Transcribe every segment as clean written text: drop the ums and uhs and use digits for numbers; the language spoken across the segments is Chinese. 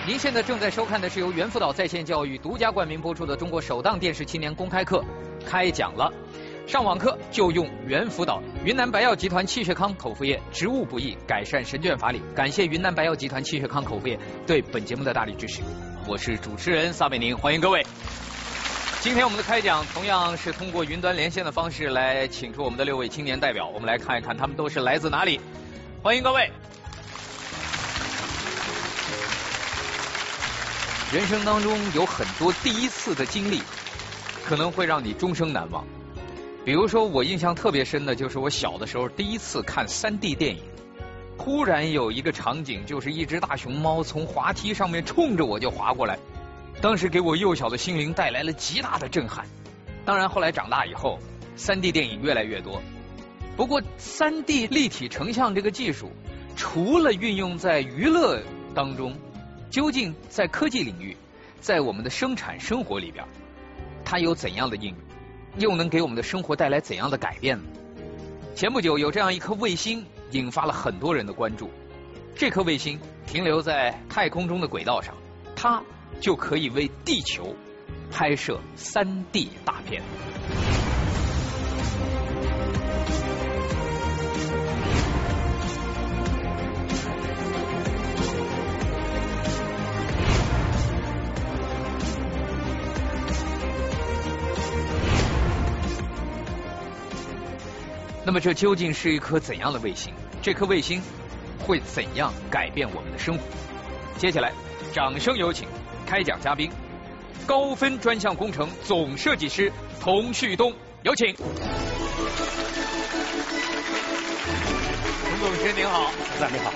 您现在正在收看的是由猿辅导在线教育独家冠名播出的中国首档电视青年公开课，开讲了。上网课就用猿辅导。云南白药集团气血康口服液，植物补益，改善神倦乏力。感谢云南白药集团气血康口服液对本节目的大力支持。我是主持人撒贝宁，欢迎各位。今天我们的开讲同样是通过云端连线的方式来请出我们的6位青年代表，我们来看一看他们都是来自哪里。欢迎各位。人生当中有很多第一次的经历，可能会让你终生难忘。比如说，我印象特别深的就是我小的时候第一次看3D 电影，忽然有一个场景，就是一只大熊猫从滑梯上面冲着我就滑过来，当时给我幼小的心灵带来了极大的震撼。当然，后来长大以后，3D 电影越来越多。不过，3D 立体成像这个技术，除了运用在娱乐当中，究竟在科技领域，在我们的生产生活里边，它有怎样的应用，又能给我们的生活带来怎样的改变呢？前不久有这样一颗卫星引发了很多人的关注，这颗卫星停留在太空中的轨道上，它就可以为地球拍摄3D 大片。那么这究竟是一颗怎样的卫星？这颗卫星会怎样改变我们的生活？接下来，掌声有请开讲嘉宾，高分专项工程总设计师童旭东，有请。童总师您好。 你好。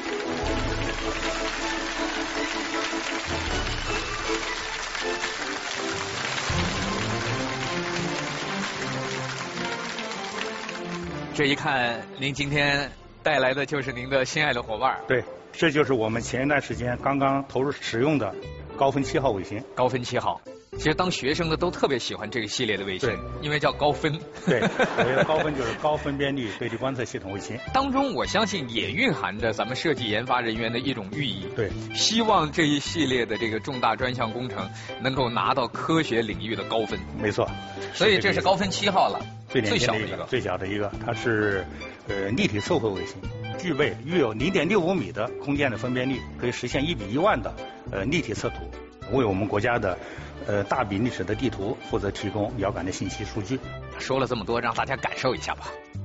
这一看，您今天带来的就是您的心爱的伙伴。 对，这就是我们前一段时间刚刚投入使用的高分7号卫星。 高分7号，其实当学生的都特别喜欢这个系列的卫星，因为叫高分。 对，所谓的高分就是高分辨率对地观测系统卫星。 当中我相信也蕴含着咱们设计研发人员的一种寓意。 对， 希望这一系列的这个重大专项工程能够拿到科学领域的高分。 没错。 所以这是高分7号了。 最小的一个，它是立体测绘卫星，具有0.65米的空间的分辨率，可以实现1比10000的立体测图，为我们国家的大比例尺的地图负责提供遥感的信息数据。 说了这么多，让大家感受一下吧。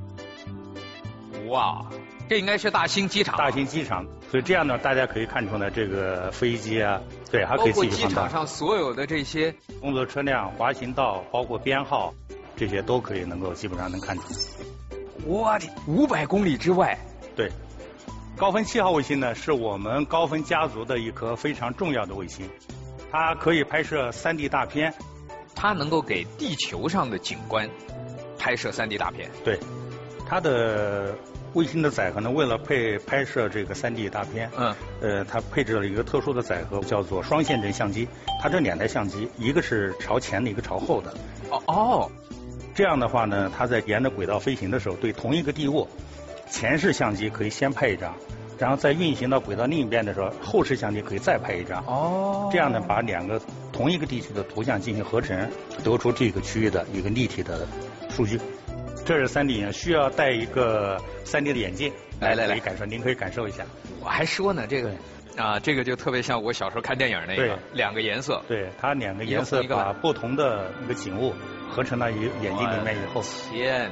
哇，这应该是大兴机场。 大兴机场，所以这样呢，大家可以看出呢，这个飞机啊，对，还可以自己放大。 包括机场上所有的这些工作车辆、滑行道，包括编号。这些都可以能够基本上能看出。 我的500公里之外。 对，高分7号卫星呢是我们高分家族的一颗非常重要的卫星，它可以拍摄3D 大片， 它能够给地球上的景观拍摄3D 大片。 对，它的卫星的载荷呢，为了拍摄这个3D 大片，它配置了一个特殊的载荷，叫做双线阵相机。它这2台相机，一个是朝前的，一个朝后的。 哦。 这样的话呢，它在沿着轨道飞行的时候，对同一个地物，前视相机可以先拍一张，然后在运行到轨道另一边的时候，后视相机可以再拍一张。 哦。这样呢，把2个同一个地区的图像进行合成，得出这个区域的一个立体的数据。这是3D 影，需要戴一个3D 的眼镜。来，感受，您可以感受一下。 我还说呢，这个。这个就特别像我小时候看电影那个2个颜色。 对，它2个颜色把不同的那个景物合成到眼睛里面以后， 天！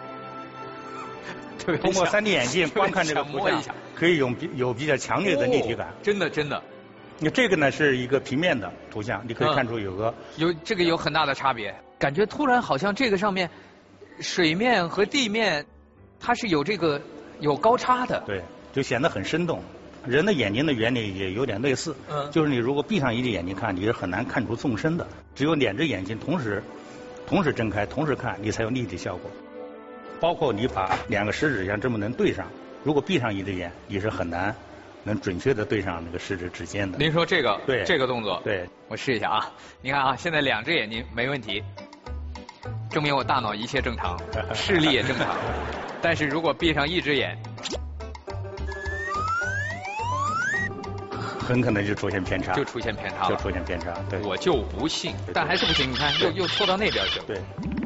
通过3D 眼镜观看这个图像，可以有比较强烈的立体感。 真的。 那这个呢是一个平面的图像，你可以看出这个有很大的差别，感觉突然好像这个上面水面和地面它是有高差的。 对，就显得很生动。人的眼睛的原理也有点类似，就是你如果闭上一只眼睛看，你是很难看出纵深的。只有2只眼睛同时睁开，同时看，你才有立体效果。包括你把2个食指像这么能对上，如果闭上一只眼，你是很难能准确的对上那个食指指尖的。 您说这个？ 对， 这个动作。 对， 我试一下啊。你看啊，现在2只眼睛没问题，证明我大脑一切正常，视力也正常。但是如果闭上1只眼。 很可能就出现偏差， 就出现偏差了， 就出现偏差。对， 我就不信，但还是不行，你看又错到那边去了。 对。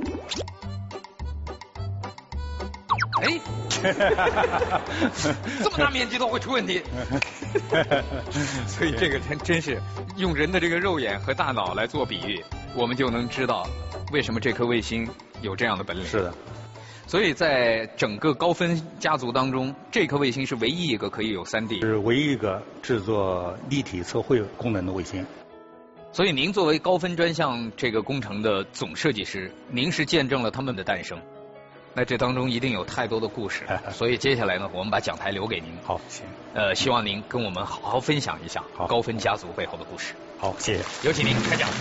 哎，这么大面积都会出问题，所以这个真是用人的这个肉眼和大脑来做比喻，我们就能知道为什么这颗卫星有这样的本领。 是的。 所以在整个高分家族当中，这颗卫星是唯一一个可以有3D， 是唯一一个制作立体测绘功能的卫星。 所以您作为高分专项这个工程的总设计师，您是见证了他们的诞生。那这当中一定有太多的故事，所以接下来呢，我们把讲台留给您。 好，行。 希望您跟我们好好分享一下高分家族背后的故事。 好，谢谢。 有请您开讲。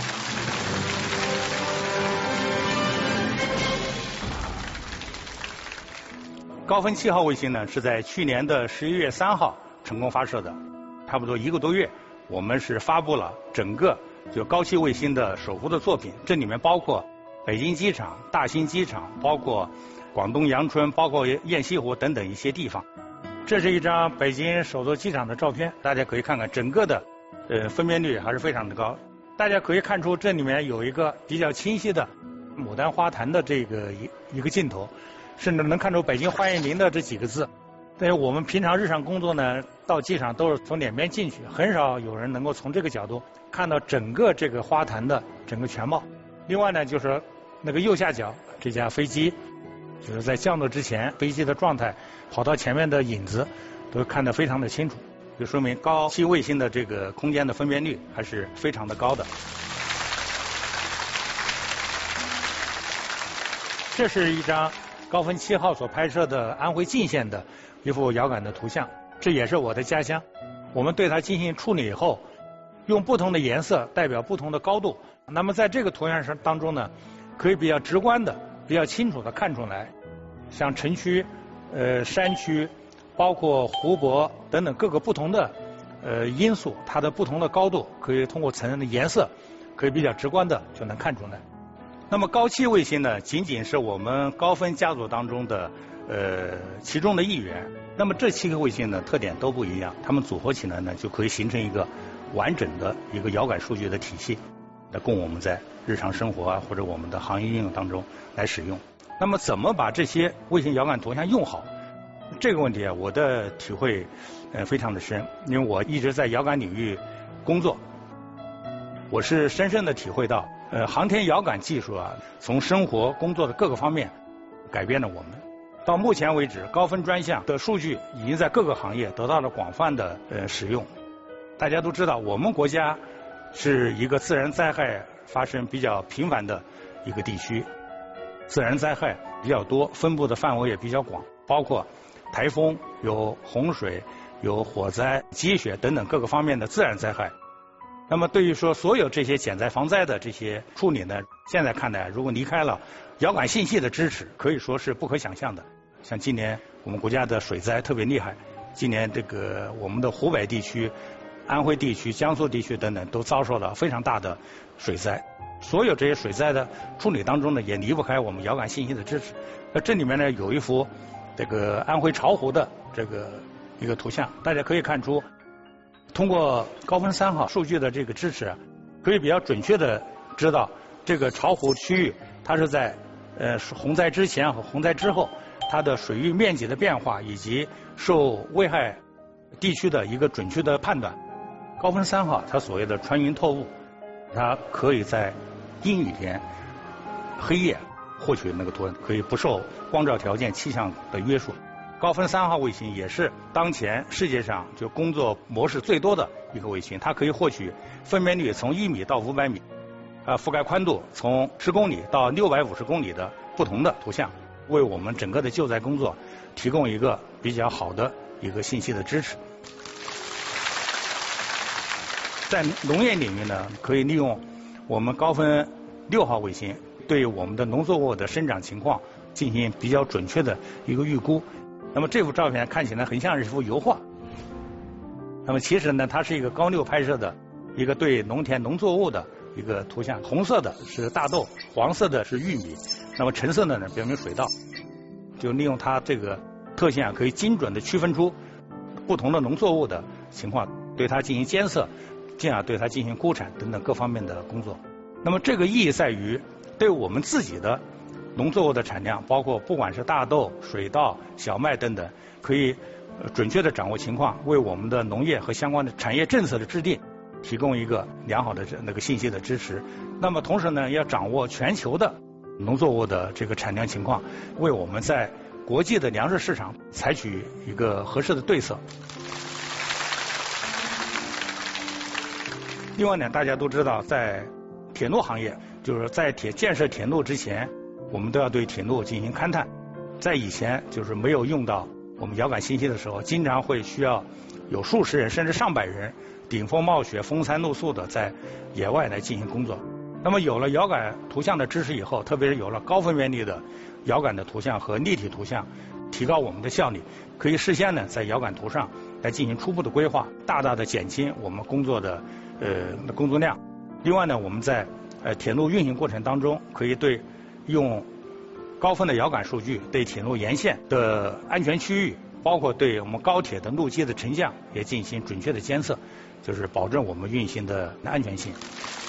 高分7号卫星呢，是在去年的11月3号成功发射的，差不多1个多月，我们是发布了整个就高7卫星的首幅的作品，这里面包括北京机场、大兴机场，包括广东阳春，包括雁西湖等等一些地方。这是一张北京首座机场的照片，大家可以看看整个的分辨率还是非常的高。大家可以看出这里面有一个比较清晰的牡丹花坛的这个一个镜头，甚至能看出北京欢迎您的这几个字。但是我们平常日常工作呢，到机场都是从两边进去，很少有人能够从这个角度看到整个这个花坛的整个全貌。另外呢，就是那个右下角这架飞机，就是在降落之前飞机的状态，跑道前面的影子都看得非常的清楚，就说明高7卫星的这个空间的分辨率还是非常的高的。这是一张高分7号所拍摄的安徽泾县的一幅遥感的图像，这也是我的家乡。我们对它进行处理以后，用不同的颜色代表不同的高度。那么在这个图像上当中呢，可以比较直观的、比较清楚的看出来，像城区、山区，包括湖泊等等各个不同的因素，它的不同的高度，可以通过层的颜色，可以比较直观的就能看出来。那么高7卫星呢，仅仅是我们高分家族当中的其中的一员。那么这7个卫星呢，特点都不一样，它们组合起来呢，就可以形成一个完整的一个遥感数据的体系，来供我们在日常生活啊或者我们的行业应用当中来使用。那么怎么把这些卫星遥感图像用好？这个问题啊，我的体会非常的深，因为我一直在遥感领域工作，我是深深的体会到，航天遥感技术啊，从生活工作的各个方面改变了我们。到目前为止，高分专项的数据已经在各个行业得到了广泛的使用。大家都知道，我们国家是一个自然灾害发生比较频繁的一个地区，自然灾害比较多，分布的范围也比较广，包括台风、有洪水、有火灾、积雪等等各个方面的自然灾害。那么对于说所有这些减灾防灾的这些处理呢，现在看来，如果离开了遥感信息的支持，可以说是不可想象的。像今年我们国家的水灾特别厉害，今年这个我们的湖北地区、安徽地区、江苏地区等等都遭受了非常大的水灾。所有这些水灾的处理当中呢，也离不开我们遥感信息的支持。那这里面呢，有一幅这个安徽巢湖的这个一个图像，大家可以看出，通过高分3号数据的这个支持，可以比较准确的知道这个巢湖区域它是在洪灾之前和洪灾之后，它的水域面积的变化以及受危害地区的一个准确的判断。高分3号它所谓的穿云透雾，它可以在阴雨天、黑夜获取那个图案，可以不受光照条件、气象的约束。高分3号卫星也是当前世界上就工作模式最多的一个卫星，它可以获取分辨率从1米到500米，覆盖宽度从10公里到650公里的不同的图像，为我们整个的救灾工作提供一个比较好的一个信息的支持。在农业领域呢，可以利用我们高分6号卫星对我们的农作物的生长情况进行比较准确的一个预估。那么这幅照片看起来很像是一幅油画，那么其实呢，它是一个高6拍摄的一个对农田农作物的一个图像。红色的是大豆，黄色的是玉米，那么橙色的呢表明水稻。就利用它这个特性啊，可以精准的区分出不同的农作物的情况， 对它进行监测，进而对它进行估产等等各方面的工作。那么这个意义在于，对我们自己的农作物的产量，包括不管是大豆、水稻、小麦等等，可以准确的掌握情况，为我们的农业和相关的产业政策的制定提供一个良好的信息的支持。那么同时呢，要掌握全球的农作物的这个产量情况，为我们在国际的粮食市场采取一个合适的对策。另外呢，大家都知道，在铁路行业，就是在建设铁路之前，我们都要对铁路进行勘探。在以前，就是没有用到我们遥感信息的时候，经常会需要有数十人甚至上百人顶风冒雪、风餐露宿的在野外来进行工作。那么有了遥感图像的知识以后，特别是有了高分辨率的遥感的图像和立体图像，提高我们的效率，可以事先呢在遥感图上来进行初步的规划，大大的减轻我们工作的工作量。另外呢，我们在铁路运行过程当中，可以对用高分的遥感数据对铁路沿线的安全区域，包括对我们高铁的路基的沉降也进行准确的监测，就是保证我们运行的安全性。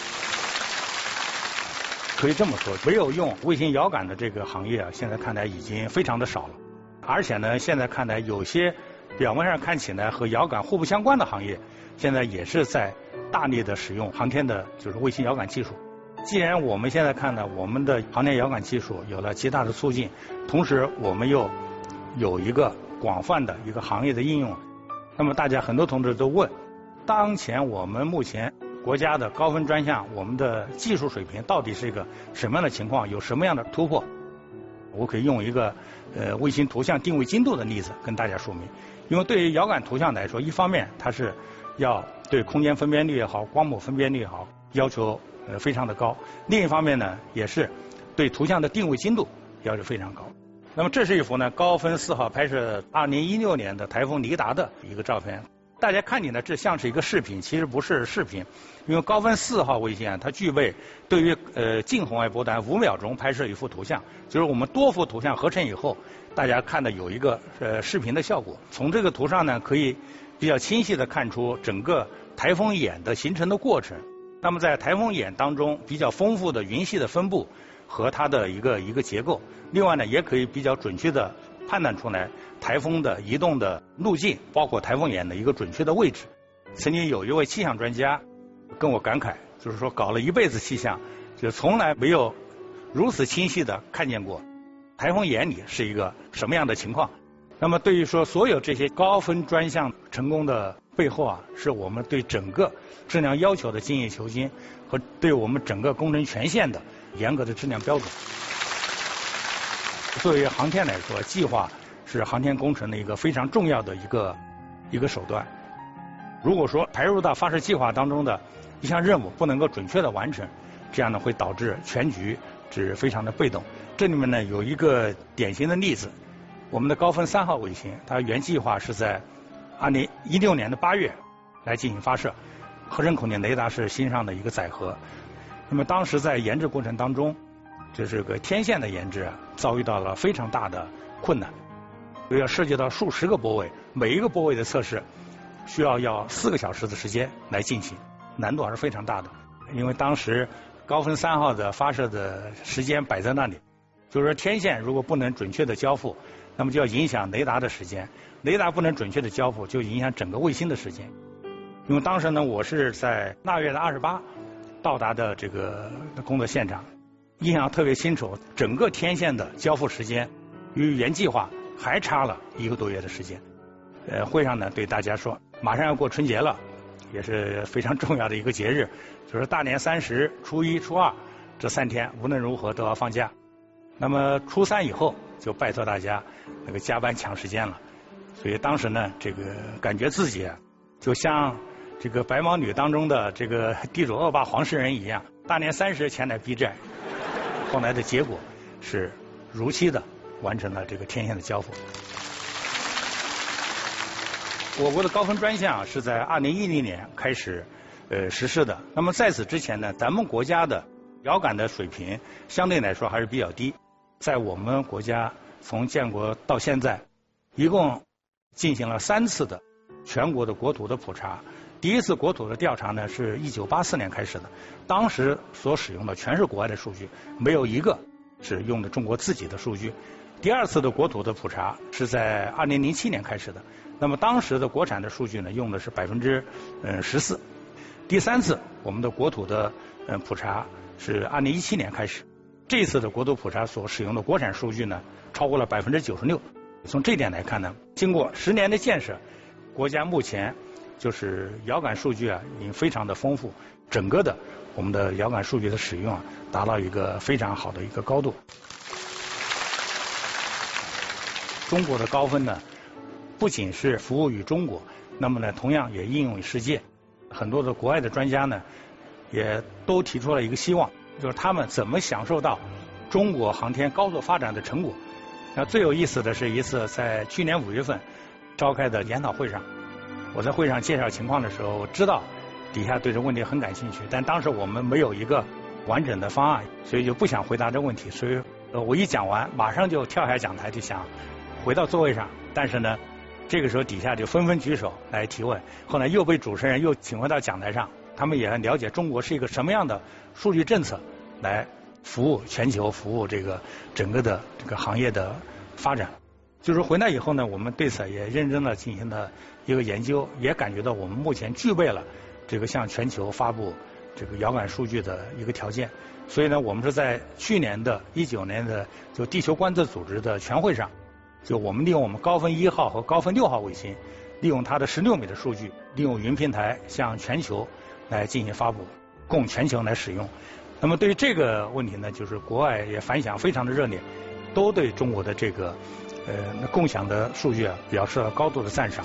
可以这么说，没有用卫星遥感的这个行业啊，现在看来已经非常的少了。而且呢，现在看来有些表面上看起来和遥感互不相关的行业，现在也是在大力的使用航天的就是卫星遥感技术。既然我们现在看呢，我们的航天遥感技术有了极大的促进，同时我们又有一个广泛的一个行业的应用，那么大家很多同志都问，当前我们目前国家的高分专项，我们的技术水平到底是一个什么样的情况，有什么样的突破？我可以用一个卫星图像定位精度的例子跟大家说明。因为对于遥感图像来说，一方面它是要对空间分辨率也好，光谱分辨率也好，要求非常的高；另一方面呢，也是对图像的定位精度要求非常高。那么这是一幅呢高分4号拍摄2016年的台风尼达的一个照片。大家看起来这像是一个视频，其实不是视频，因为高分4号卫星啊，它具备对于近红外波段5秒钟拍摄一幅图像，就是我们多幅图像合成以后，大家看的有一个视频的效果。从这个图上呢，可以比较清晰的看出整个台风眼的形成的过程。那么在台风眼当中，比较丰富的云系的分布和它的一个结构，另外呢，也可以比较准确的判断出来台风的移动的路径，包括台风眼的一个准确的位置。曾经有一位气象专家跟我感慨，就是说搞了一辈子气象，就从来没有如此清晰的看见过台风眼里是一个什么样的情况。那么对于说所有这些高分专项成功的背后啊，是我们对整个质量要求的精益求精和对我们整个工程权限的严格的质量标准。作为航天来说，计划是航天工程的一个非常重要的一个手段。如果说排入到发射计划当中的一项任务不能够准确的完成，这样呢会导致全局是非常的被动。这里面呢有一个典型的例子，我们的高分3号卫星，它原计划是在2016年的8月来进行发射，合成孔径雷达是新上的一个载荷。那么当时在研制过程当中，这个天线的研制啊，遭遇到了非常大的困难，要涉及到数十个波位，每一个波位的测试需要4个小时的时间来进行，难度还是非常大的。因为当时高分3号的发射的时间摆在那里，就是说天线如果不能准确的交付，那么就要影响雷达的时间，雷达不能准确的交付，就影响整个卫星的时间。因为当时呢，我是在腊月的28到达的这个工作现场，印象特别清楚，整个天线的交付时间与原计划还差了1个多月的时间。会上呢对大家说，马上要过春节了，也是非常重要的一个节日，就是大年30、初1、初2这3天无论如何都要放假。那么初3以后就拜托大家那个加班抢时间了。所以当时呢，这个感觉自己就像这个白毛女当中的这个地主恶霸黄世仁一样，大年30前来逼债。后来的结果是如期的完成了这个天线的交付。我国的高分专项是在2010年开始实施的。那么在此之前呢，咱们国家的遥感的水平相对来说还是比较低。在我们国家从建国到现在，一共进行了3次的全国的国土的普查， 第一次国土的调查呢是1984年开始的，当时所使用的全是国外的数据，没有一个是用的中国自己的数据。第二次的国土的普查是在2007年开始的，那么当时的国产的数据呢用的是14%。第三次我们的国土的普查是2017年开始，这次的国土普查所使用的国产数据呢超过了96%。从这点来看呢，经过10年的建设，国家目前就是遥感数据啊已经非常的丰富，整个的我们的遥感数据的使用啊达到一个非常好的一个高度。中国的高分呢不仅是服务于中国，那么呢同样也应用于世界。很多的国外的专家呢也都提出了一个希望，就是他们怎么享受到中国航天高速发展的成果。那最有意思的是一次在去年5月份召开的研讨会上，我在会上介绍情况的时候，我知道底下对这问题很感兴趣，但当时我们没有一个完整的方案，所以就不想回答这问题。所以我一讲完，马上就跳下讲台，就想回到座位上。但是呢，这个时候底下就纷纷举手来提问，后来又被主持人又请回到讲台上。他们也很了解中国是一个什么样的数据政策来服务全球，服务这个整个的这个行业的发展。就是回来以后呢，我们对此也认真的进行了一个研究，也感觉到我们目前具备了这个向全球发布这个遥感数据的一个条件。所以呢，我们是在去年的19年的就地球观测组织的全会上，就我们利用我们高分1号和高分6号卫星，利用它的16米的数据，利用云平台向全球来进行发布，供全球来使用。那么对于这个问题呢，就是国外也反响非常的热烈，都对中国的这个共享的数据啊表示了高度的赞赏。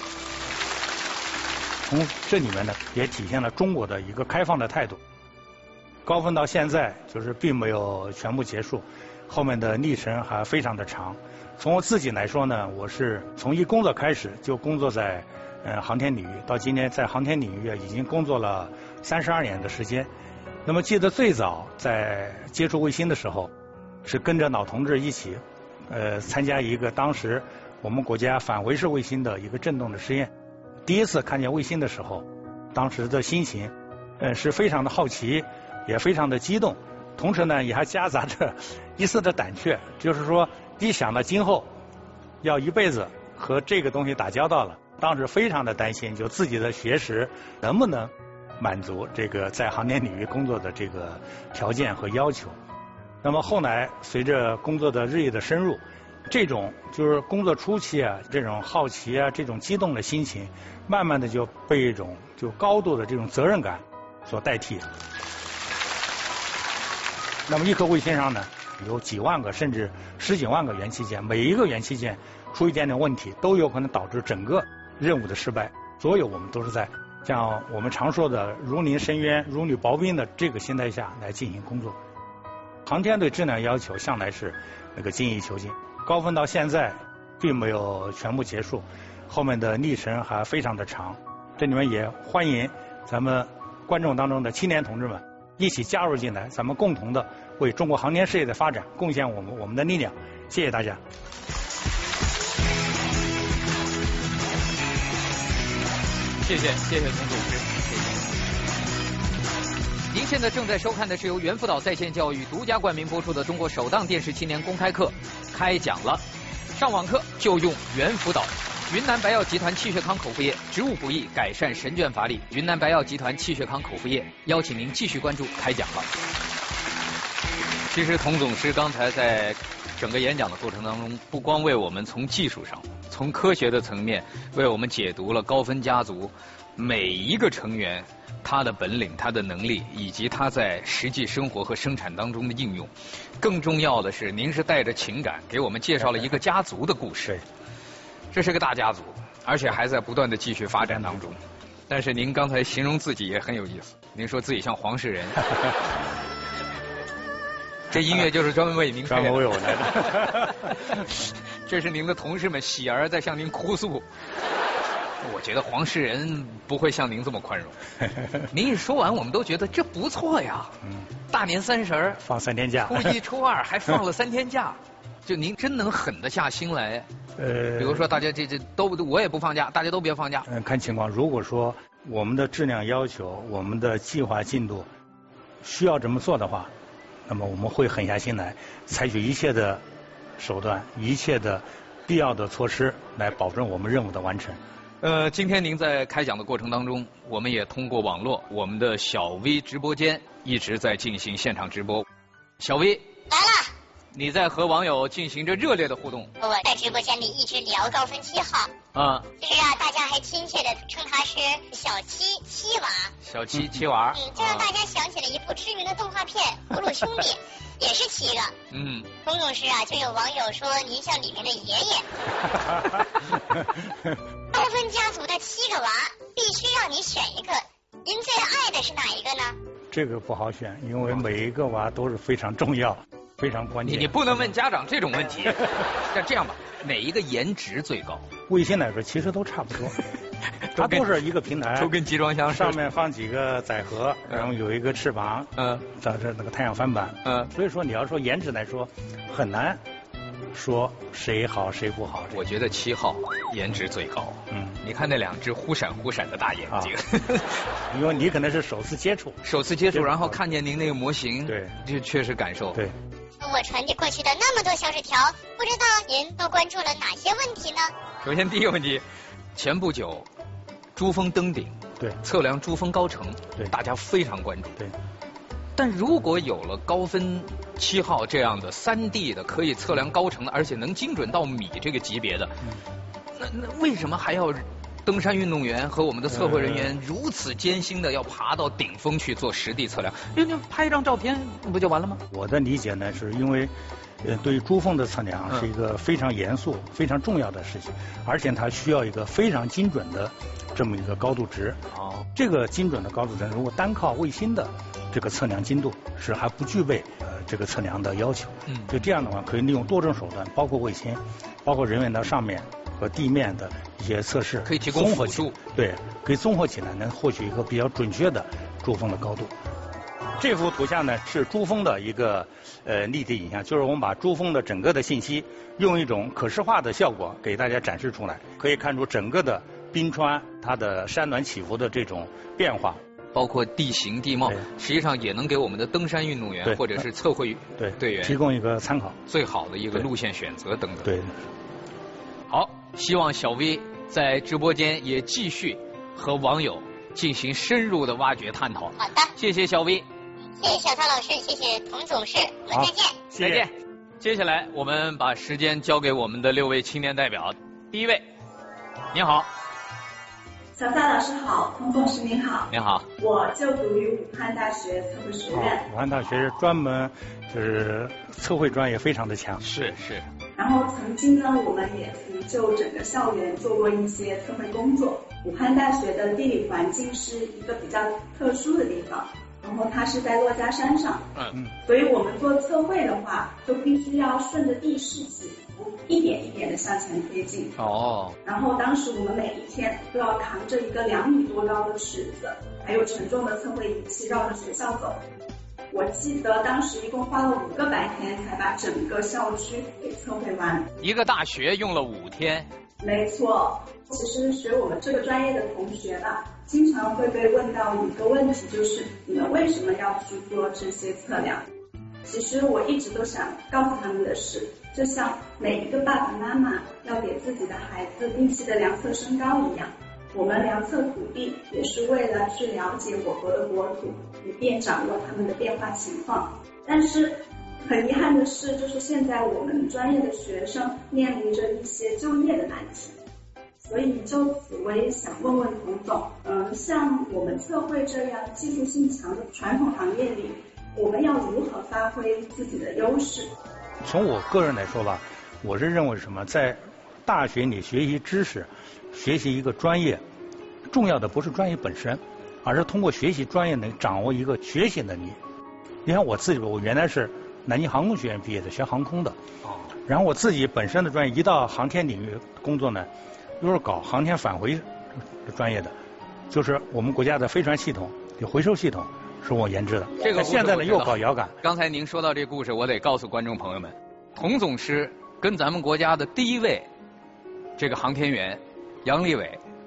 从这里面呢，也体现了中国的一个开放的态度。高分到现在就是并没有全部结束，后面的历程还非常的长。从我自己来说呢，我是从一工作开始就工作在航天领域，到今天在航天领域已经工作了32年的时间。那么记得最早在接触卫星的时候，是跟着老同志一起参加一个当时我们国家反围式卫星的一个振动的实验。第一次看见卫星的时候，当时的心情是非常的好奇，也非常的激动，同时呢也还夹杂着一丝的胆怯，就是说一想到今后要一辈子和这个东西打交道了，当时非常的担心，就自己的学识能不能满足这个在航天领域工作的这个条件和要求。那么后来随着工作的日益的深入，这种就是工作初期啊，这种好奇啊，这种激动的心情，慢慢的就被一种就高度的这种责任感所代替。那么一颗卫星上呢，有几万个甚至10几万个元器件，每一个元器件出一点点问题，都有可能导致整个任务的失败。所有我们都是在像我们常说的如临深渊、如履薄冰的这个心态下来进行工作。航天对质量要求向来是那个精益求精，高分到现在并没有全部结束，后面的历程还非常的长。这里面也欢迎咱们观众当中的青年同志们一起加入进来，咱们共同的为中国航天事业的发展贡献我们的力量。谢谢大家。 谢谢童总师，谢谢。您现在正在收看的是由猿辅导在线教育独家冠名播出的中国首档电视青年公开课，开讲了。上网课就用猿辅导。云南白药集团气血康口服液，植物补益，改善神倦乏力。云南白药集团气血康口服液，邀请您继续关注开讲了。其实童总师刚才在整个演讲的过程当中，不光为我们从技术上、从科学的层面为我们解读了高分家族每一个成员他的本领、他的能力，以及他在实际生活和生产当中的应用。更重要的是，您是带着情感给我们介绍了一个家族的故事。这是个大家族，而且还在不断的继续发展当中。但是您刚才形容自己也很有意思，您说自己像黄世仁。这音乐就是专门为您，专门为我来的。这是您的同事们喜儿在向您哭诉。我觉得黄世仁不会像您这么宽容。您一说完，我们都觉得这不错呀。大年30 放3天假， 初1、初2还放了3天假，就您真能狠得下心来。比如说大家这都我也不放假，大家都别放假。 看情况，如果说我们的质量要求、我们的计划进度需要这么做的话，那么我们会狠下心来，采取一切的手段、一切的必要的措施，来保证我们任务的完成。 今天您在开讲的过程当中，我们也通过网络，我们的小 V 直播间一直在进行现场直播。小 V 来了， 你在和网友进行着热烈的互动。 我在直播间里一直聊高分7号。就是啊，大家还亲切的称他是小七娃。 小七娃。 这让大家想起了一部知名的动画片《葫芦兄弟》，也是7个。童总师啊，就有网友说您像里面的爷爷。高分家族的7个娃，必须让你选一个，您最爱的是哪一个呢？ 这个不好选，因为每一个娃都是非常重要、非常关键。 你不能问家长这种问题。那这样吧，哪一个颜值最高？ 卫星来说，其实都差不多。它都是一个平台， 都跟集装箱上面放几个载荷，然后有一个翅膀，在这那个太阳帆板，所以说你要说颜值来说，很难说谁好谁不好。 我觉得7号颜值最高。你看那2只忽闪忽闪的大眼睛。 因为你可能是首次接触， 然后看见您那个模型， 对， 这确实感受。 对。 我传递过去的那么多小纸条，不知道您都关注了哪些问题呢？ 首先第一个问题，前不久珠峰登顶， 对， 测量珠峰高程， 对， 大家非常关注。 对。 但如果有了高分7号这样的3D 的可以测量高程的，而且能精准到米这个级别的，那为什么还要登山运动员和我们的测绘人员如此艰辛的要爬到顶峰去做实地测量？人家拍一张照片不就完了吗？ 我的理解呢，是因为对于珠峰的测量是一个非常严肃、非常重要的事情，而且它需要一个非常精准的这么一个高度值。这个精准的高度值，如果单靠卫星的这个测量精度是还不具备这个测量的要求。就这样的话，可以利用多种手段，包括卫星，包括人员到上面和地面的一些测试， 可以提供辅助。 对，可以综合起来，能获取一个比较准确的珠峰的高度。这幅图像呢是珠峰的一个立体影像，就是我们把珠峰的整个的信息用一种可视化的效果给大家展示出来，可以看出整个的冰川它的山峦起伏的这种变化， 包括地形地貌，实际上也能给我们的登山运动员或者是测绘队员提供一个参考， 最好的一个路线选择等等。 对。 好，希望小 V 在直播间也继续和网友进行深入的挖掘探讨。 好的， 谢谢小 V， 谢谢小曹老师，谢谢童总师，我们再见。 再见。接下来我们把时间交给我们的6位青年代表。第一位，您好。 小蔡老师好，童总师您好。 您好。 我就读于武汉大学测绘学院。 武汉大学是专门就是测绘专业非常的强。 是。 然后曾经呢，我们也曾就整个校园做过一些测绘工作。武汉大学的地理环境是一个比较特殊的地方，然后它是在珞珈山上。所以我们做测绘的话，就必须要顺着地势起伏，一点一点的向前推进。然后当时我们每一天都要扛着一个2米多高的尺子，还有沉重的测绘仪器绕着学校走。我记得当时一共花了5个白天才把整个校区给测绘完。 一个大学用了5天？ 没错。其实学我们这个专业的同学吧，经常会被问到一个问题，就是你们为什么要去做这些测量？其实我一直都想告诉他们的是，就像每一个爸爸妈妈要给自己的孩子定期的量测身高一样，我们量测土地也是为了去了解我国的国土，以便掌握它们的变化情况。但是很遗憾的是，就是现在我们专业的学生面临着一些就业的难题。所以就此我也想问问童总，像我们测绘这样技术性强的传统行业里，我们要如何发挥自己的优势？ 从我个人来说吧，我是认为什么，在大学里学习知识，学习一个专业，重要的不是专业本身，而是通过学习专业能掌握一个学习能力。你看我自己，我原来是南京航空学院毕业的，学航空的。然后我自己本身的专业一到航天领域工作呢，又是搞航天返回专业的，就是我们国家的飞船系统有回收系统是我研制的。 这个现在呢又搞遥感。 刚才您说到这故事，我得告诉观众朋友们，童总师跟咱们国家的第1位这个航天员杨利伟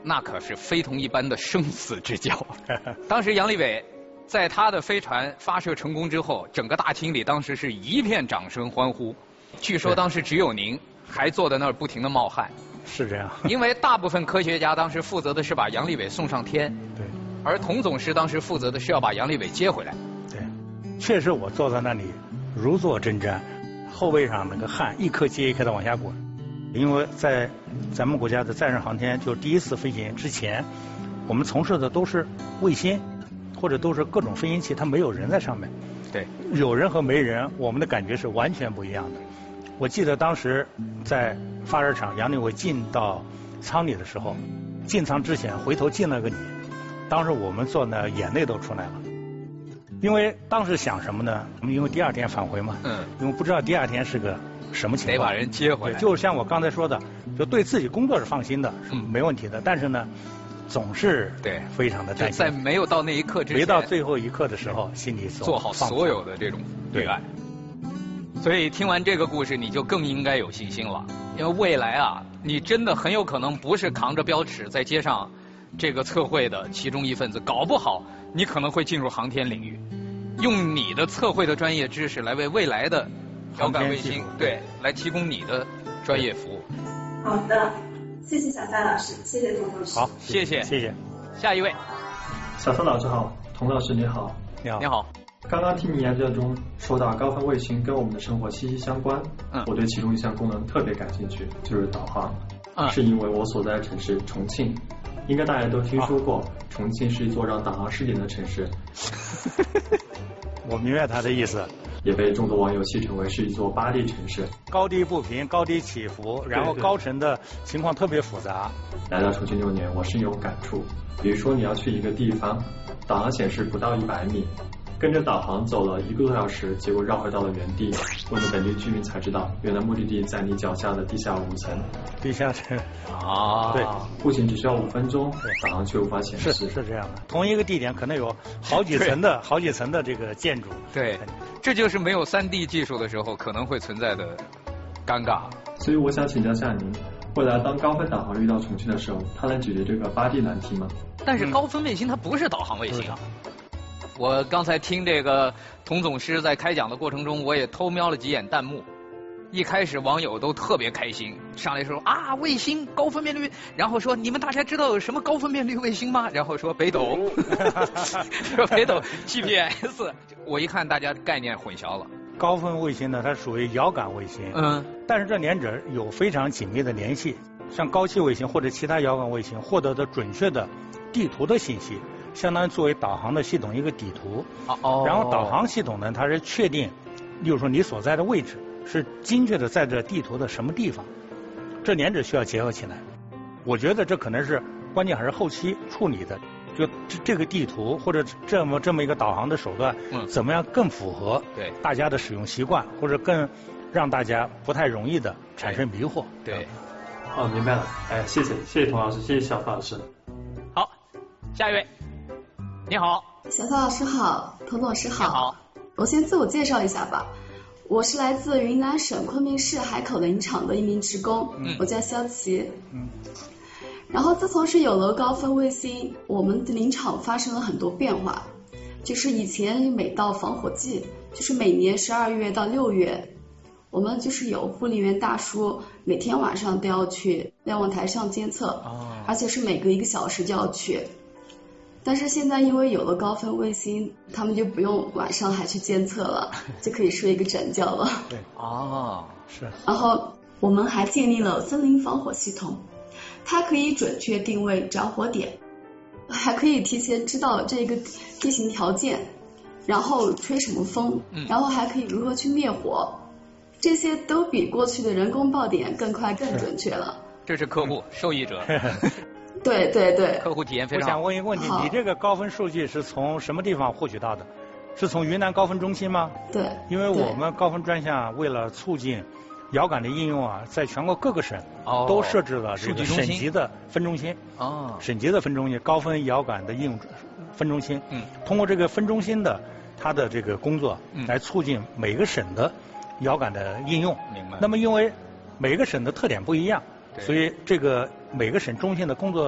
那可是非同一般的生死之交。当时杨利伟在他的飞船发射成功之后，整个大厅里当时是一片掌声欢呼。据说当时只有您还坐在那儿不停地冒汗。 是这样。 因为大部分科学家当时负责的是把杨利伟送上天。 对。而童总师当时负责的是要把杨利伟接回来。 对。确实我坐在那里如坐针毡，后背上那个汗一颗接一颗的往下滚。因为在咱们国家的载人航天就是第一次飞行之前，我们从事的都是卫星或者都是各种飞行器，它没有人在上面。 对。 有人和没人，我们的感觉是完全不一样的。我记得当时在发射场，杨利伟进到舱里的时候，进舱之前回头敬了个礼，当时我们坐那眼泪都出来了。因为当时想什么呢？我们因为第二天返回嘛，因为不知道第二天是个什么情况， 得把人接回来。 就像我刚才说的，就对自己工作是放心的，是没问题的。但是呢，总是对非常的担心。 在没有到那一刻之前， 没到最后一刻的时候，心里做好所有的这种预案。所以听完这个故事，你就更应该有信心了，因为未来啊，你真的很有可能不是扛着标尺在街上这个测绘的其中一份子，搞不好你可能会进入航天领域，用你的测绘的专业知识来为未来的遥感卫星来提供你的专业服务。 好的，谢谢小蔡老师，谢谢童老师。 好， 谢谢。下一位。 小蔡老师好，童老师你好。 你好。 刚刚听你演讲中说到高分卫星跟我们的生活息息相关，我对其中一项功能特别感兴趣，就是导航。是因为我所在的城市重庆，应该大家都听说过，重庆是一座让导航失灵的城市。 我明白他的意思。 也被众多网友戏称为是一座8D 城市， 高低不平，高低起伏，然后高层的情况特别复杂。 来到重庆6年，我深有感触。比如说你要去一个地方，导航显示不到100米，跟着导航走了1个多小时，结果绕回到了原地。问了本地居民才知道，原来目的地在你脚下的地下5层。 地下层对，步行只需要5分钟，导航却无法显示。 是这样的，同一个地点可能有好几层的这个建筑。 对，这就是没有3D 技术的时候可能会存在的尴尬。 所以我想请教下您，未来当高分导航遇到重庆的时候，它能解决这个8D 难题吗？ 但是高分卫星它不是导航卫星啊。我刚才听这个童总师在开讲的过程中，我也偷瞄了几眼弹幕。一开始网友都特别开心，上来说啊卫星高分辨率，然后说你们大家知道有什么高分辨率卫星吗？然后说北斗，说北斗 GPS， 我一看大家概念混淆了。 高分卫星呢，它属于遥感卫星，但是这两者有非常紧密的联系。像高气卫星或者其他遥感卫星获得的准确的地图的信息，相当于作为导航的系统一个底图。然后导航系统呢，它是确定，例如说你所在的位置是精确的在这地图的什么地方，这两者需要结合起来。我觉得这可能是关键还是后期处理的，就这个地图或者这么一个导航的手段，怎么样更符合大家的使用习惯，或者更让大家不太容易的产生迷惑。 对。 明白了。谢谢童老师，谢谢小蔡老师。 好，下一位。你好。 小蔡老师好，童老师好。 你好。 我先自我介绍一下吧。我是来自云南省昆明市海口林场的一名职工，我叫肖琪。然后自从是有了高分卫星，我们的林场发生了很多变化。就是以前每到防火季，就是每年12月到6月，我们就是有护林员大叔每天晚上都要去瞭望台上监测，而且是每隔1个小时就要去。但是现在因为有了高分卫星，他们就不用晚上还去监测了，就可以睡一个整觉了。 对，是。 然后我们还建立了森林防火系统，它可以准确定位着火点，还可以提前知道这个地形条件，然后吹什么风，然后还可以如何去灭火，这些都比过去的人工爆点更快更准确了。 这是客户受益者。 对， 客户体验非常好。 我想问一个问题，你这个高分数据是从什么地方获取到的？是从云南高分中心吗？ 对。 因为我们高分专项为了促进遥感的应用啊，在全国各个省都设置了这个省级的分中心。省级的分中心，高分遥感的应用分中心。通过这个分中心的它的这个工作，来促进每个省的遥感的应用。 明白。 那么因为每个省的特点不一样，所以这个每个省中心的工作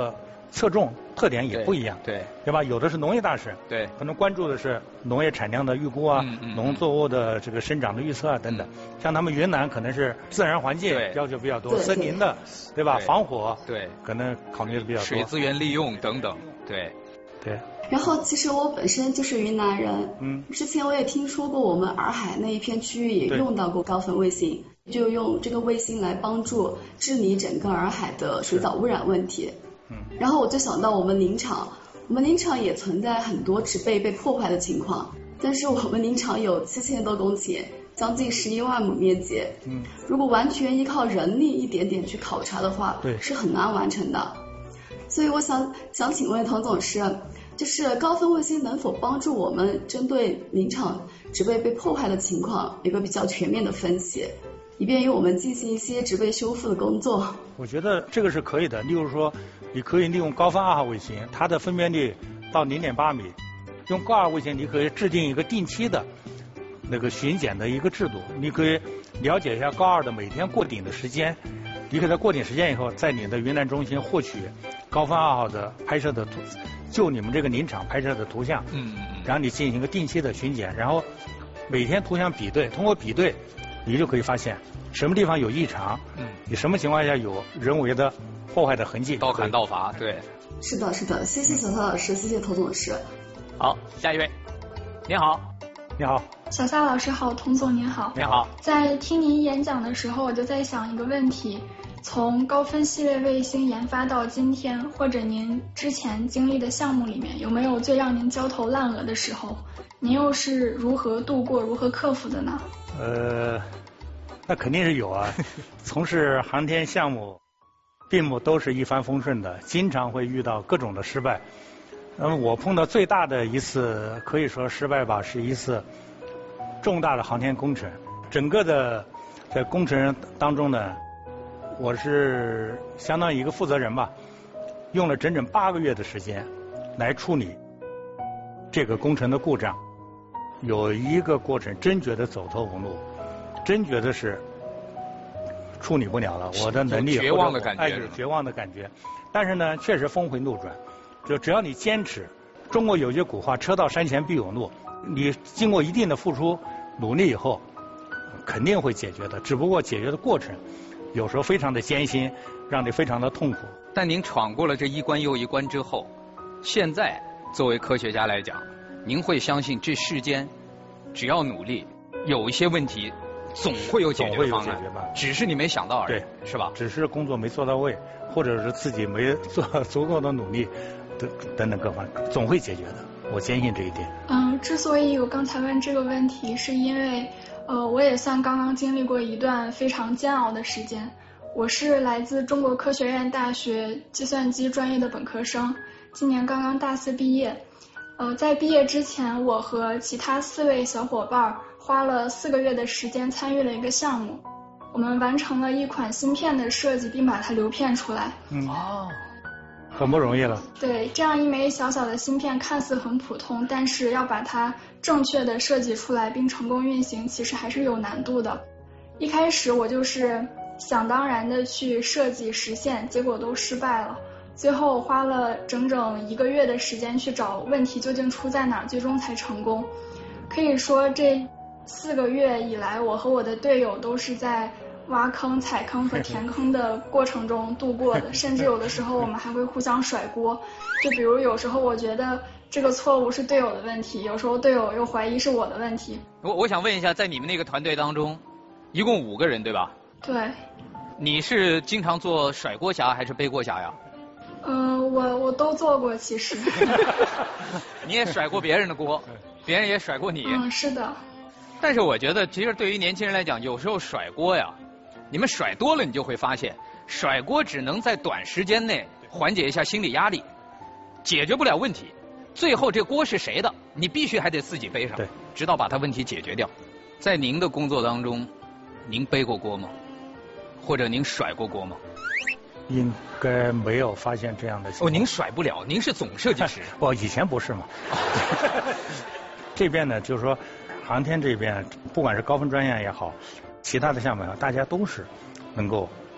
侧重特点也不一样，对吧？有的是农业大省， 对， 可能关注的是农业产量的预估啊，农作物的这个生长的预测啊等等。像他们云南可能是自然环境要求比较多，森林的，对吧？防火， 对， 可能考虑的比较多， 水资源利用等等，对。 然后其实我本身就是云南人，之前我也听说过我们洱海那一片区域也用到过高分卫星，就用这个卫星来帮助治理整个洱海的水藻污染问题。然后我就想到我们林场也存在很多植被被破坏的情况，但是我们林场有7000多公顷，将近11万亩面积，如果完全依靠人力一点点去考察的话，是很难完成的。所以我想请问童总师，就是高分卫星能否帮助我们针对林场植被被破坏的情况有个比较全面的分析，以便于我们进行一些植被修复的工作？ 我觉得这个是可以的。例如说，你可以利用高分2号卫星，它的分辨率到0.8米，用高2卫星你可以制定一个定期的那个巡检的一个制度，你可以了解一下高2的每天过顶的时间，你可以在过顶时间以后，在你的云南中心获取高分2号的拍摄的图，就你们这个林场拍摄的图像，然后你进行一个定期的巡检，然后每天图像比对，通过比对，你就可以发现什么地方有异常，你什么情况下有人为的破坏的痕迹， 刀砍刀伐，对。 是的，谢谢小夏老师，谢谢童总师。 好，下一位，您好。 你好， 小夏老师好，童总您好。 你好。 在听您演讲的时候，我就在想一个问题，从高分系列卫星研发到今天，或者您之前经历的项目里面，有没有最让您焦头烂额的时候？您又是如何度过、如何克服的呢？ 那肯定是有啊。从事航天项目，并不都是一帆风顺的，经常会遇到各种的失败。我碰到最大的一次可以说失败吧，是一次重大的航天工程。整个的在工程当中呢，我是相当于一个负责人吧，用了整整8个月的时间来处理这个工程的故障。有一个过程真觉得走投无路，真觉得是处理不了了，我的能力绝望的感觉， 绝望的感觉。但是呢，确实峰回路转。就只要你坚持，中国有句古话，车到山前必有路，你经过一定的付出努力以后，肯定会解决的。只不过解决的过程有时候非常的艰辛，让你非常的痛苦。 但您闯过了这一关又一关之后，现在作为科学家来讲，您会相信这世间只要努力，有一些问题总会有解决方案，只是你没想到而已，是吧？ 只是工作没做到位，或者是自己没做足够的努力，等等各方面，总会解决的。我坚信这一点。 之所以我刚才问这个问题，是因为我也算刚刚经历过一段非常煎熬的时间。我是来自中国科学院大学计算机专业的本科生，今年刚刚大4毕业。在毕业之前，我和其他4位小伙伴花了4个月的时间参与了一个项目，我们完成了一款芯片的设计，并把它流片出来。 很不容易了。 对，这样一枚小小的芯片看似很普通，但是要把它正确的设计出来并成功运行，其实还是有难度的。一开始我就是想当然的去设计实现，结果都失败了。最后我花了整整1个月的时间去找问题究竟出在哪，最终才成功。可以说这4个月以来，我和我的队友都是在挖坑、踩坑和填坑的过程中度过的，甚至有的时候我们还会互相甩锅。就比如有时候我觉得这个错误是队友的问题，有时候队友又怀疑是我的问题。 我想问一下，在你们那个团队当中，一共5个人对吧？ 对。 你是经常做甩锅侠还是背锅侠呀？ 我都做过，其实。 你也甩过别人的锅，别人也甩过你。 是的。 但是我觉得，其实对于年轻人来讲，有时候甩锅呀，你们甩多了，你就会发现，甩锅只能在短时间内缓解一下心理压力，解决不了问题。最后这锅是谁的，你必须还得自己背上， 对， 直到把它问题解决掉。在您的工作当中，您背过锅吗？或者您甩过锅吗？ 应该没有发现这样的情况。 您甩不了，您是总设计师。 我以前不是嘛。这边呢，就是说航天这边，不管是高分专业也好，其他的项目也好，大家都是能够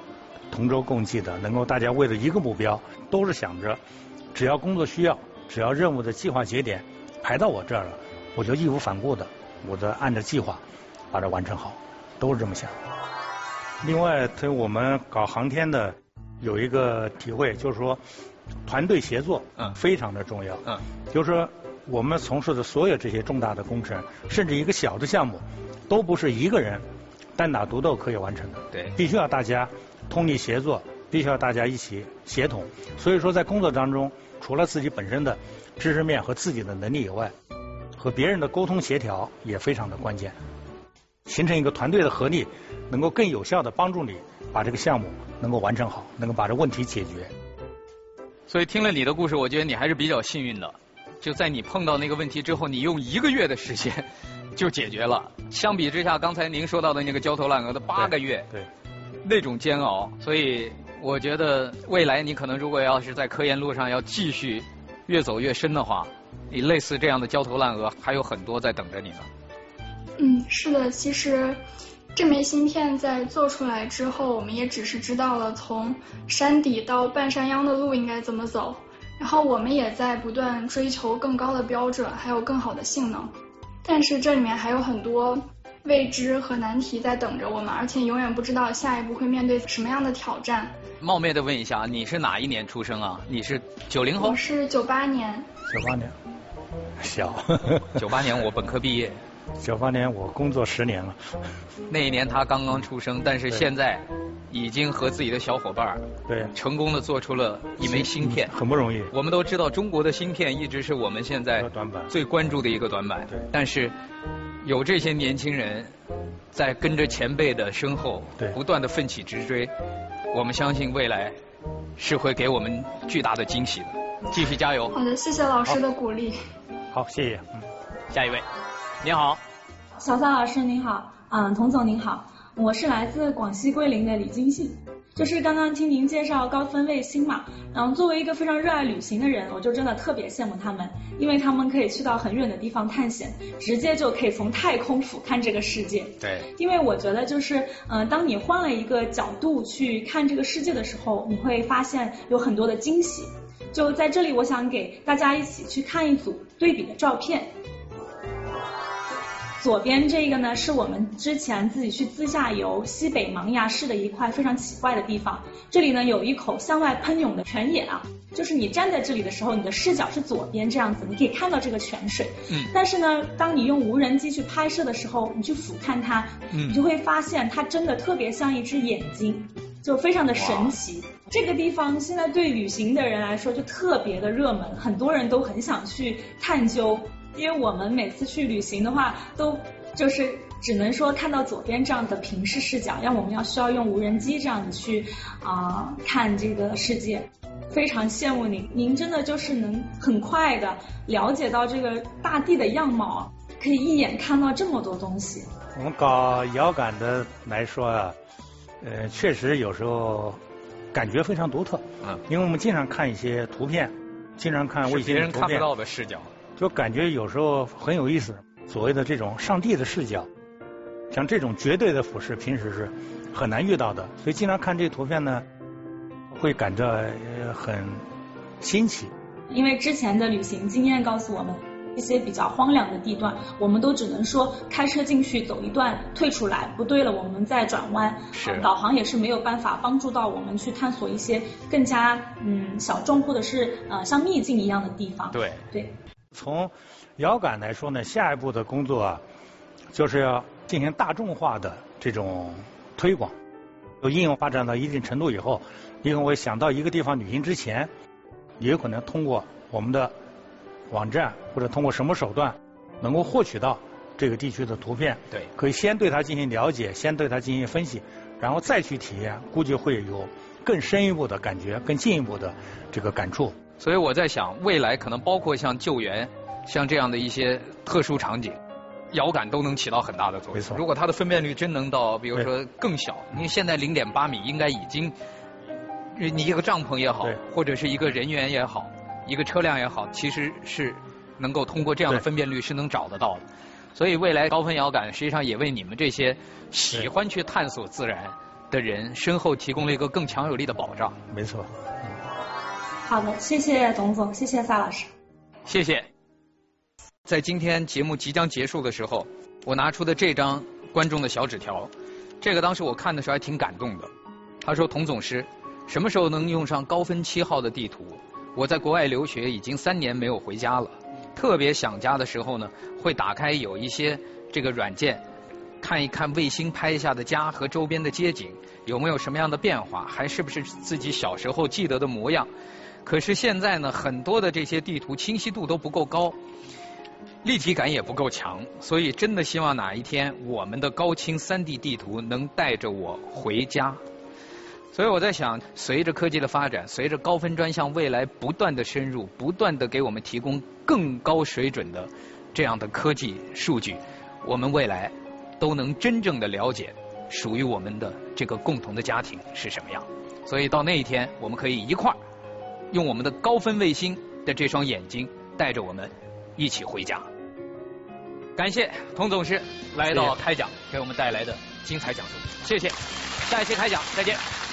同舟共济的，能够大家为了一个目标，都是想着只要工作需要，只要任务的计划节点排到我这儿了，我就义无反顾的，我的按照计划把它完成好，都是这么想。另外，对我们搞航天的有一个体会，就是说团队协作非常的重要。就是说我们从事的所有这些重大的工程，甚至一个小的项目，都不是一个人单打独斗可以完成的。 对， 必须要大家通力协作，必须要大家一起协同。所以说，在工作当中，除了自己本身的知识面和自己的能力以外，和别人的沟通协调也非常的关键，形成一个团队的合力，能够更有效的帮助你把这个项目能够完成好，能够把这问题解决。 所以听了你的故事，我觉得你还是比较幸运的，就在你碰到那个问题之后，你用1个月的时间就解决了。相比之下，刚才您说到的那个焦头烂额的8个月， 对， 那种煎熬。所以我觉得未来你可能如果要是在科研路上要继续越走越深的话，你类似这样的焦头烂额还有很多在等着你呢。 是的，其实这枚芯片在做出来之后，我们也只是知道了从山底到半山腰的路应该怎么走，然后我们也在不断追求更高的标准，还有更好的性能。但是这里面还有很多未知和难题在等着我们，而且永远不知道下一步会面对什么样的挑战。 冒昧的问一下，你是哪一年出生啊？你是90后？ 我是98年。 98年，小。 98年我本科毕业。 98年我工作10年了。 那一年他刚刚出生，但是现在已经和自己的小伙伴对成功的做出了一枚芯片， 很不容易。 我们都知道中国的芯片一直是我们现在最关注的一个短板，但是有这些年轻人在跟着前辈的身后不断的奋起直追，我们相信未来是会给我们巨大的惊喜的。继续加油。 好的，谢谢老师的鼓励。 好，谢谢。 下一位，您好。 小桑老师您好，童总您好，我是来自广西桂林的李金信。就是刚刚听您介绍高分卫星嘛，然后作为一个非常热爱旅行的人，我就真的特别羡慕他们，因为他们可以去到很远的地方探险，直接就可以从太空俯瞰这个世界。 对， 因为我觉得就是当你换了一个角度去看这个世界的时候，你会发现有很多的惊喜。就在这里，我想给大家一起去看一组对比的照片。左边这个呢，是我们之前自己去自驾游西北芒崖市的一块非常奇怪的地方。这里呢有一口向外喷涌的泉眼啊，就是你站在这里的时候，你的视角是左边这样子，你可以看到这个泉水。但是呢，当你用无人机去拍摄的时候，你去俯瞰它，你就会发现它真的特别像一只眼睛，就非常的神奇。这个地方现在对旅行的人来说就特别的热门，很多人都很想去探究。因为我们每次去旅行的话，都就是只能说看到左边这样的平视视角，让我们需要用无人机这样子去看这个世界。非常羡慕您，您真的就是能很快的了解到这个大地的样貌，可以一眼看到这么多东西。 我们搞遥感的来说啊，确实有时候感觉非常独特。因为我们经常看一些图片，经常看卫星的图片，是别人看不到的视角。 就感觉有时候很有意思，所谓的这种上帝的视角，像这种绝对的俯视，平时是很难遇到的，所以经常看这图片呢，会感到很新奇。 因为之前的旅行经验告诉我们，一些比较荒凉的地段，我们都只能说开车进去走一段，退出来，不对了我们再转弯。导航也是没有办法帮助到我们去探索一些更加小众或者是像秘境一样的地方。 对。从遥感来说呢，下一步的工作啊，就是要进行大众化的这种推广。应用发展到一定程度以后，因为我想到一个地方旅行之前，也有可能通过我们的网站或者通过什么手段，能够获取到这个地区的图片。 对， 可以先对它进行了解，先对它进行分析，然后再去体验，估计会有更深一步的感觉，更进一步的这个感触。 所以我在想，未来可能包括像救援，像这样的一些特殊场景，遥感都能起到很大的作用。 没错， 如果它的分辨率真能到，比如说更小，因为现在0.8米应该已经，你一个帐篷也好，或者是一个人员也好，一个车辆也好，其实是能够通过这样的分辨率是能找得到的。所以未来高分遥感实际上也为你们这些喜欢去探索自然、 的人身后提供了一个更强有力的保障。 没错。 好的，谢谢董总，谢谢萨老师。 谢谢。在今天节目即将结束的时候，我拿出的这张观众的小纸条，这个当时我看的时候还挺感动的。他说：“童总师，什么时候能用上高分7号的地图？我在国外留学已经3年没有回家了，特别想家的时候呢，会打开有一些这个软件，看一看卫星拍下的家和周边的街景有没有什么样的变化，还是不是自己小时候记得的模样。可是现在呢，很多的这些地图清晰度都不够高，立体感也不够强，所以真的希望哪一天我们的高清3D 地图能带着我回家。”所以我在想，随着科技的发展，随着高分专项未来不断的深入，不断的给我们提供更高水准的这样的科技数据，我们未来都能真正的了解属于我们的这个共同的家庭是什么样。所以到那一天，我们可以一块儿用我们的高分卫星的这双眼睛带着我们一起回家。感谢童总师来到开讲给我们带来的精彩讲述，谢谢，下一期开讲再见。